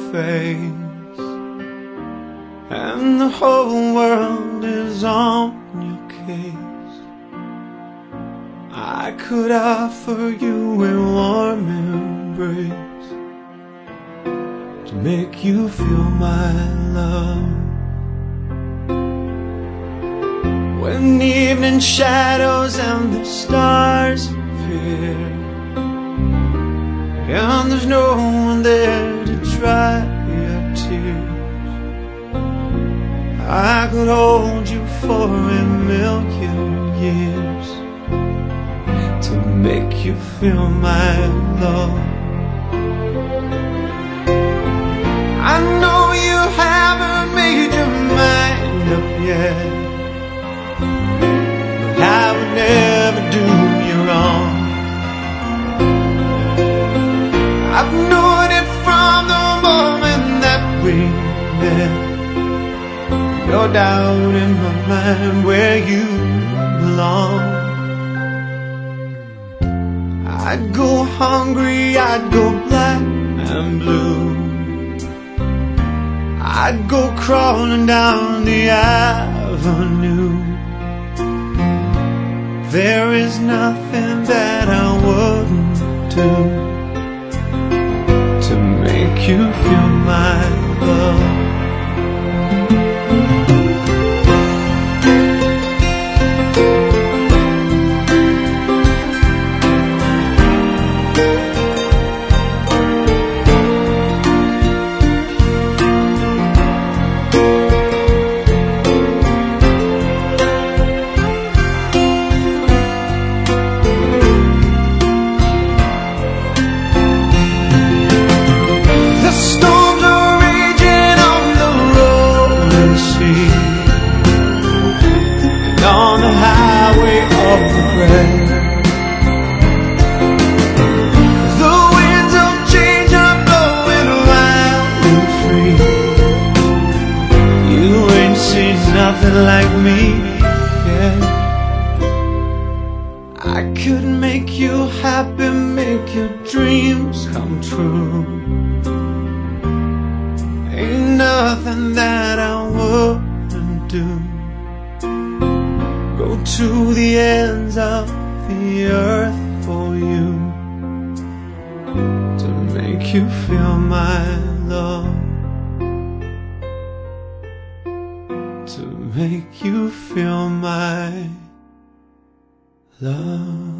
face, and the whole world is on your case. I could offer you a warm embrace to make you feel my love. When evening shadows and the stars appear, and there's no one there to dry your tears, I could hold you for 1,000,000 years to make you feel my love. I know you haven't made your mind up yet, but I would never do you wrong. I've known it from the moment that we met. No doubt in my mind where you belong. I'd go hungry, I'd go black and blue, I'd go crawling down the avenue. There is nothing that I wouldn't do to make you feel my love. On the highway of regret, the winds of change are blowing wild and free. You ain't seen nothing like me yet. I could make you happy, make your dreams come true. Ain't nothing that I wouldn't do. Go to the ends of the earth for you to make you feel my love, to make you feel my love.